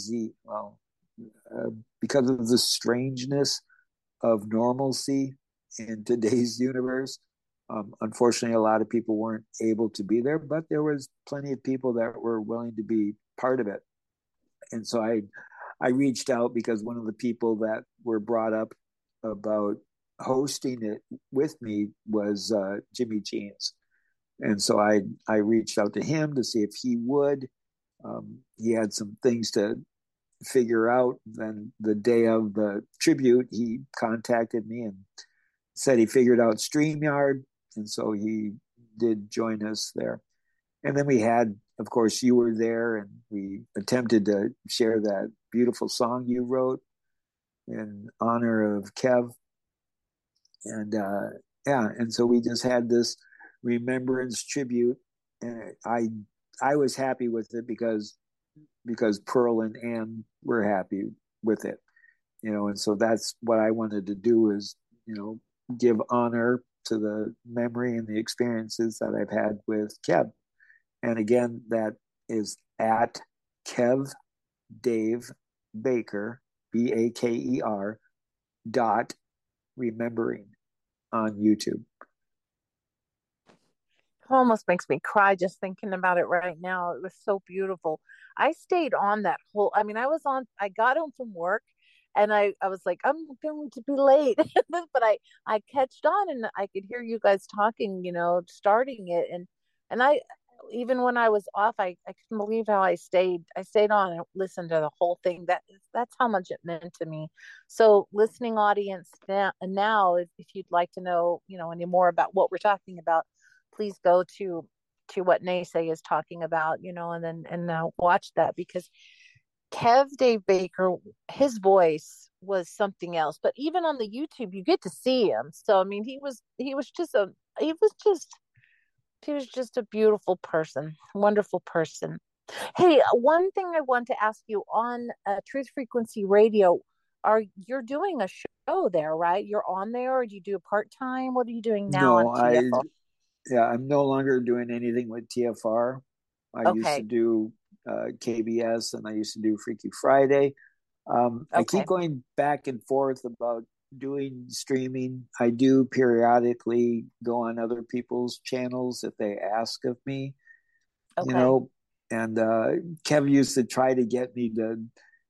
because of the strangeness of normalcy in today's universe, unfortunately, a lot of people weren't able to be there, but there was plenty of people that were willing to be part of it. And so I reached out because one of the people that were brought up about hosting it with me was Jimmy Jeans. And so I reached out to him to see if he would. He had some things to figure out. Then the day of the tribute, he contacted me and said he figured out StreamYard. And so he did join us there. And then we had, of course, you were there, and we attempted to share that beautiful song you wrote in honor of Kev. And and so we just had this remembrance tribute, and I was happy with it because Pearl and Ann were happy with it, and so that's what I wanted to do is, give honor to the memory and the experiences that I've had with Kev. And again, that is at Kev Dave Baker, Baker .remembering on YouTube. It almost makes me cry just thinking about it right now. It was so beautiful. I stayed on that I got home from work, and I was like, I'm going to be late. But I catched on, and I could hear you guys talking, starting it. And I, even when I was off, I couldn't believe how I stayed on and listened to the whole thing. That's how much it meant to me. So listening audience now, if you'd like to know, any more about what we're talking about, please go to what Naysay is talking about, and watch that, because Kev Dave Baker, his voice was something else. But even on the YouTube, you get to see him. So I mean, he was just a beautiful person, wonderful person. Hey, one thing I want to ask you on Truth Frequency Radio, you're doing a show there, right? You're on there, or do you do a part time? What are you doing now on No, TFO? I'm no longer doing anything with TFR. I used to Okay, do KBS, and I used to do Freaky Friday. I keep okay, going back and forth about doing streaming. I do periodically go on other people's channels if they ask of me, you okay. know. And Kev used to try to get me to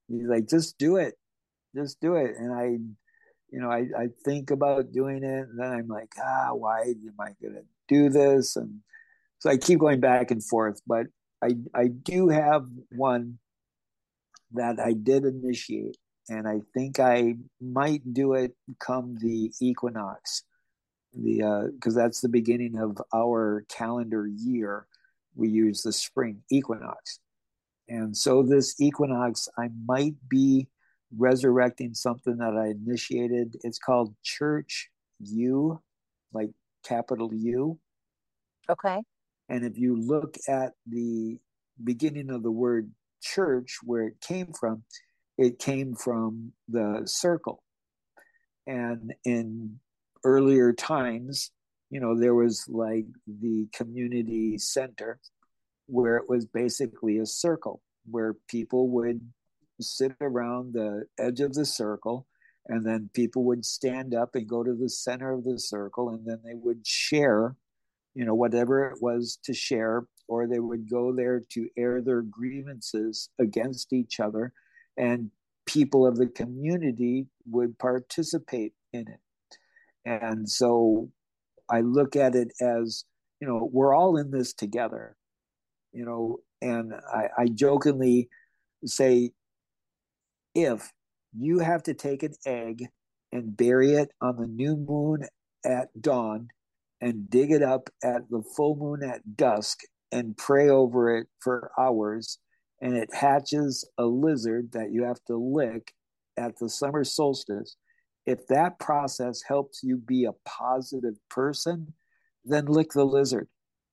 He's like, just do it. Just do it. And I think about doing it, and then I'm like, why am I going to do this? And so I keep going back and forth, but I do have one that I did initiate, and I think I might do it come the equinox, the because that's the beginning of our calendar year. We use the spring equinox, and so this equinox, I might be resurrecting something that I initiated. It's called Church U, like capital U. Okay. And if you look at the beginning of the word church, where it came from the circle. And in earlier times, there was like the community center where it was basically a circle where people would sit around the edge of the circle, and then people would stand up and go to the center of the circle, and then they would share whatever it was to share, or they would go there to air their grievances against each other, and people of the community would participate in it. And so I look at it as, we're all in this together, and I jokingly say, if you have to take an egg and bury it on the new moon at dawn and dig it up at the full moon at dusk and pray over it for hours, and it hatches a lizard that you have to lick at the summer solstice, if that process helps you be a positive person, then lick the lizard.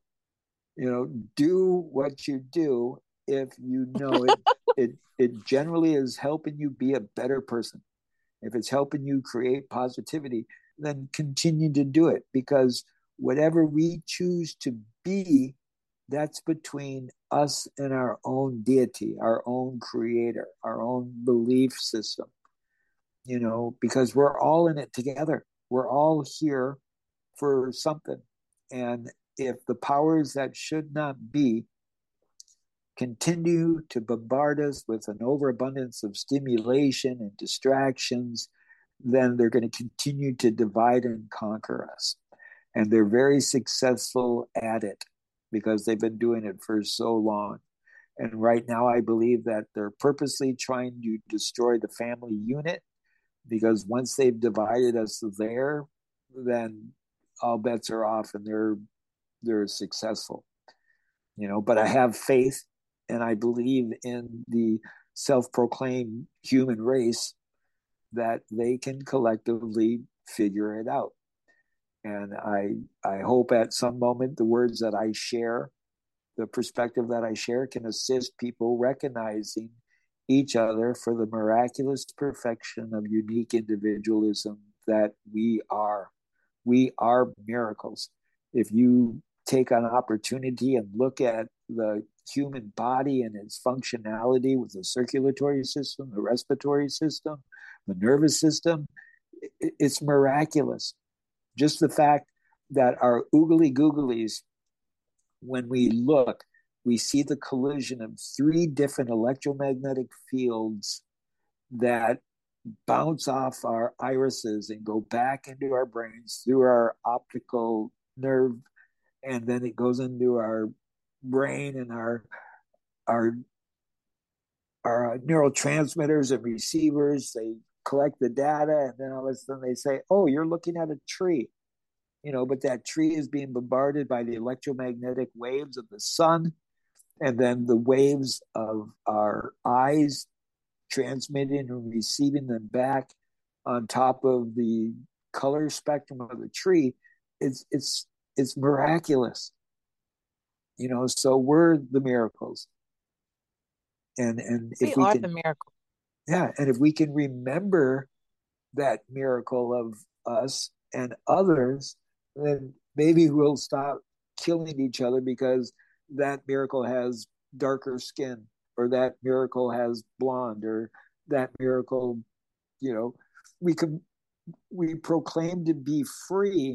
Do what you do if it generally is helping you be a better person. If it's helping you create positivity, then continue to do it, because whatever we choose to be, that's between us and our own deity, our own creator, our own belief system, because we're all in it together. We're all here for something. And if the powers that should not be continue to bombard us with an overabundance of stimulation and distractions, then they're going to continue to divide and conquer us. And they're very successful at it because they've been doing it for so long. And right now, I believe that they're purposely trying to destroy the family unit, because once they've divided us there, then all bets are off, and they're successful. But I have faith, and I believe in the self-proclaimed human race that they can collectively figure it out. And I hope at some moment the words that I share, the perspective that I share, can assist people recognizing each other for the miraculous perfection of unique individualism that we are. We are miracles. If you take an opportunity and look at the human body and its functionality with the circulatory system, the respiratory system, the nervous system, it's miraculous. Just the fact that our oogly googlies, when we look, we see the collision of 3 different electromagnetic fields that bounce off our irises and go back into our brains through our optical nerve, and then it goes into our brain and our neurotransmitters and receivers. They collect the data, and then all of a sudden they say, oh, you're looking at a tree, but that tree is being bombarded by the electromagnetic waves of the sun, and then the waves of our eyes transmitting and receiving them back on top of the color spectrum of the tree. It's miraculous. So we're the miracles. And if we are the miracle. Yeah, and if we can remember that miracle of us and others, then maybe we'll stop killing each other because that miracle has darker skin, or that miracle has blonde, or that miracle, we proclaim to be free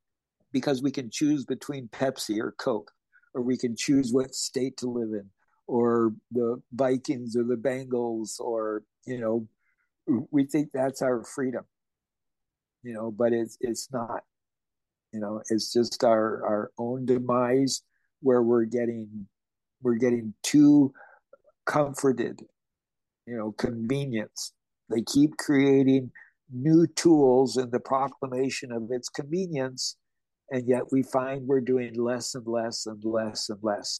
because we can choose between Pepsi or Coke, or we can choose what state to live in, or the Vikings or the Bengals, or we think that's our freedom, but it's not. It's just our own demise, where we're getting too comforted, convenience. They keep creating new tools in the proclamation of its convenience, and yet we find we're doing less and less and less and less.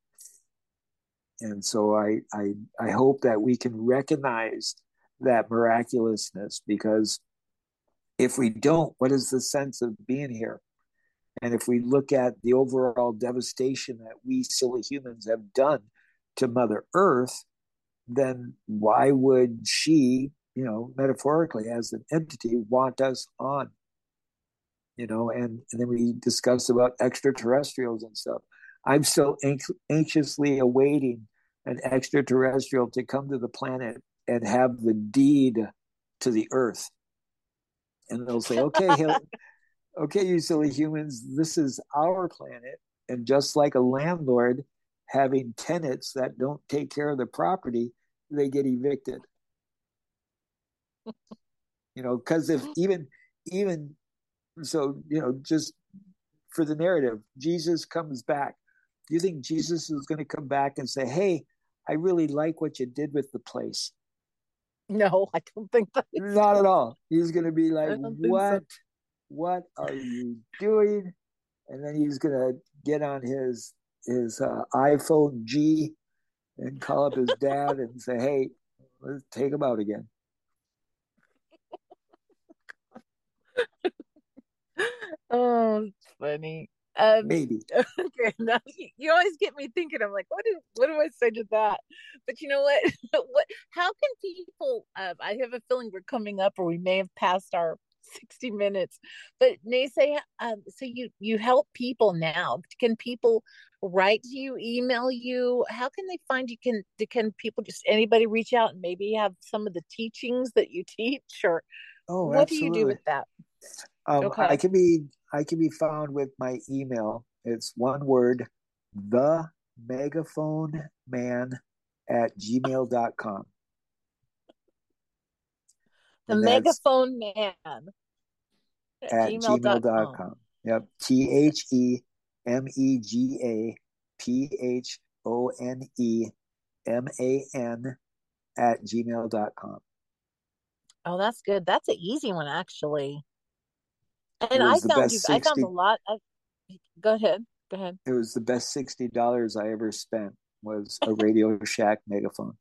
And so I hope that we can recognize that miraculousness, because if we don't, what is the sense of being here? And if we look at the overall devastation that we silly humans have done to Mother Earth, then why would she, metaphorically as an entity, want us on? And then we discuss about extraterrestrials and stuff. I'm still anxiously awaiting an extraterrestrial to come to the planet and have the deed to the Earth. And they'll say, okay, you silly humans, this is our planet. And just like a landlord having tenants that don't take care of the property, they get evicted. Because if even so, just for the narrative, Jesus comes back. Do you think Jesus is going to come back and say, "Hey, I really like what you did with the place"? No, I don't think that. Not at all. He's going to be like, I don't think so. What are you doing? And then he's going to get on his iPhone G and call up his dad and say, "Hey, let's take him out again." Oh, it's funny. Maybe. Okay, now you always get me thinking. I'm like, what do I say to that? But you know what? How can people? I have a feeling we're coming up, or we may have passed our 60 minutes. But Naysay, so you help people now. Can people write to you, email you? How can they find you? Can people, just anybody, reach out and maybe have some of the teachings that you teach, or Oh, what do you do absolutely. with that? I Okay. can be found with my email. It's one word, the megaphone man at gmail.com. The And that's megaphone man at at gmail.com. gmail.com. Yep. TheMegaphone at gmail.com. Oh, that's good. That's an easy one, actually. It And was the best I found a 60 lot. Go ahead. Go ahead. it was the best $60 I ever spent, was a Radio Shack megaphone.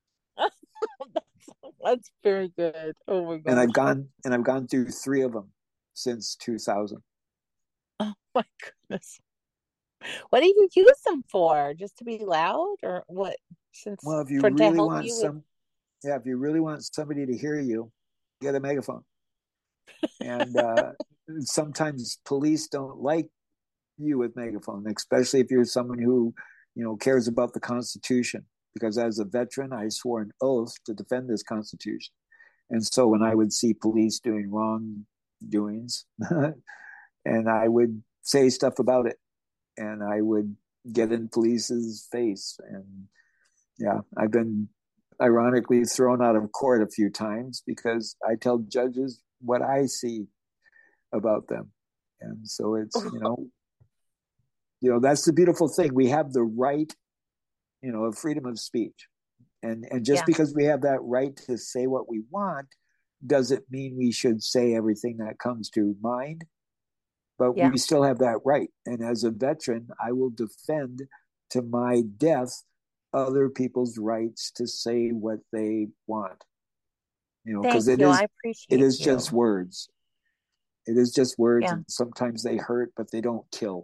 That's very good. Oh my And I've gosh. gone through 3 of them since 2000. Oh my goodness. What do you use them for? Just to be loud, or what? Since Well, for to help you with. if you really want somebody to hear you, get a megaphone. And sometimes police don't like you with megaphone, especially if you're someone who, cares about the Constitution. Because as a veteran, I swore an oath to defend this Constitution. And so when I would see police doing wrongdoings, and I would say stuff about it, and I would get in police's face. And yeah, I've been ironically thrown out of court a few times because I tell judges what I see about them. And so it's, that's the beautiful thing. We have the right, of freedom of speech. And just Yeah. because we have that right to say what we want doesn't mean we should say everything that comes to mind, but Yeah. we still have that right. And as a veteran, I will defend to my death other people's rights to say what they want. Because Thank you. I it appreciate is just you. words. It is just words, Yeah. and sometimes they hurt, but they don't kill.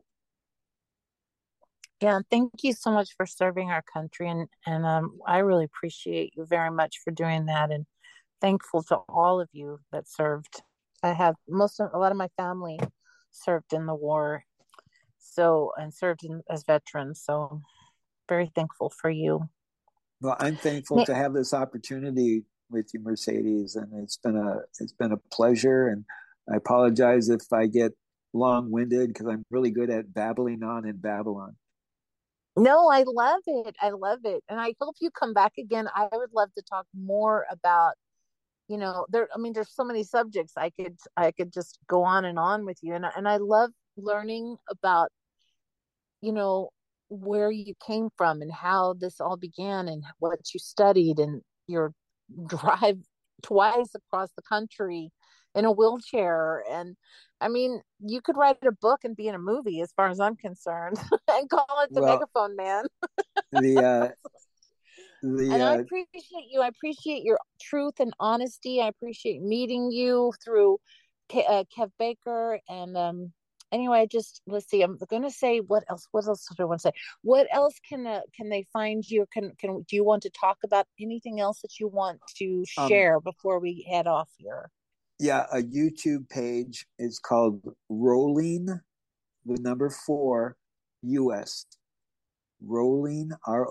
Yeah. Thank you so much for serving our country, and I really appreciate you very much for doing that, and thankful to all of you that served. I have a lot of my family served in the war, so, and served as veterans. So very thankful for you. Well, I'm thankful to have this opportunity with you, Mercedes, and it's been a pleasure. And I apologize if I get long-winded, because I'm really good at babbling on in Babylon. No, I love it. I love it. And I hope you come back again. I would love to talk more about, there, I mean, there's so many subjects I could just go on with you. And I love learning about, you know, where you came from and how this all began and what you studied and your drive twice across the country in a wheelchair. And I mean, you could write a book and be in a movie as far as I'm concerned and call it The Well, Megaphone Man. the And I the appreciate you. I appreciate your truth and honesty. I appreciate meeting you through Kev Baker. And anyway, let's see. I'm going to say what else. What else do I want to say? What else can they find you? Can do you want to talk about anything else that you want to um share before we head off here? yeah, a YouTube page is called Rolling the number 4 US. Rolling,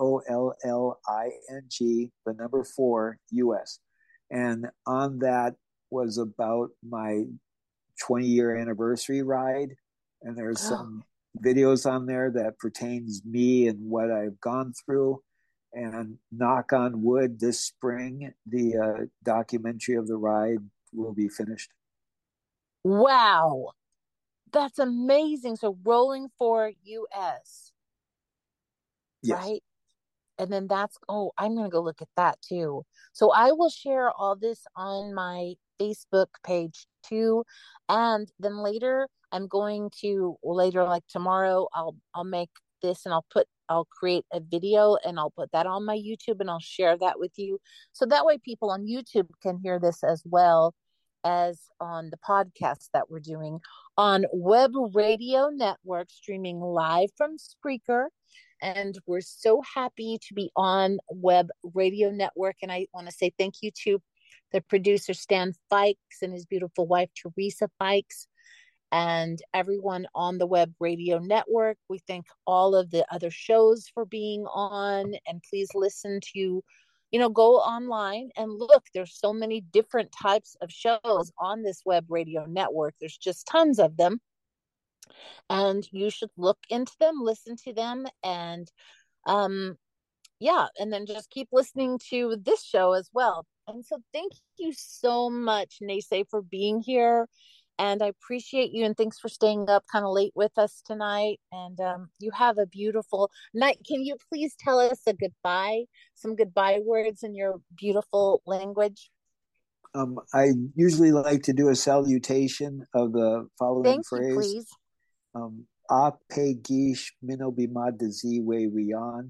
ROLLING, the number 4 US. And on that was about my 20-year anniversary ride. And there's Oh, some videos on there that pertains me and what I've gone through. And knock on wood, this spring, the documentary of the ride will be finished. wow. That's amazing. So rolling for US, Yes. right? And then I'm going to go look at that too. So I will share all this on my Facebook page too. And then later I'm going to later like tomorrow I'll make this and I'll create a video and I'll put that on my YouTube and I'll share that with you. So that way people on YouTube can hear this as well as on the podcast that we're doing on Web Radio Network, streaming live from Spreaker. And we're so happy to be on Web Radio Network. And I want to say thank you to the producer, Stan Fikes, and his beautiful wife, Teresa Fikes, and everyone on the Web Radio Network. We thank all of the other shows for being on. And please listen to, go online and look. There's so many different types of shows on this Web Radio Network. There's just tons of them. And you should look into them, listen to them, and um yeah, and then just keep listening to this show as well. And so thank you so much, Nase, for being here. And I appreciate you and thanks for staying up kind of late with us tonight. And you have a beautiful night. Can you please tell us some goodbye words in your beautiful language? I usually like to do a salutation of the following Thank you, phrase. please. A pegish minobimad ziwe rian,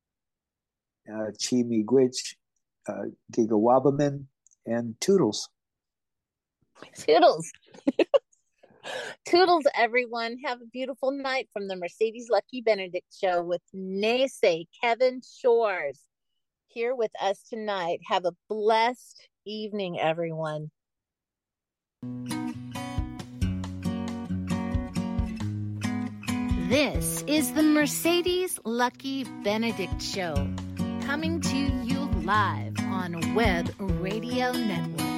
chi miigwich, gigawabaman, and toodles. Toodles. Toodles, everyone. Have a beautiful night from the Mercedes Lucky Benedict Show with Nase Kevin Shores here with us tonight. Have a blessed evening, everyone. This is the Mercedes Lucky Benedict Show, coming to you live on Web Radio Network.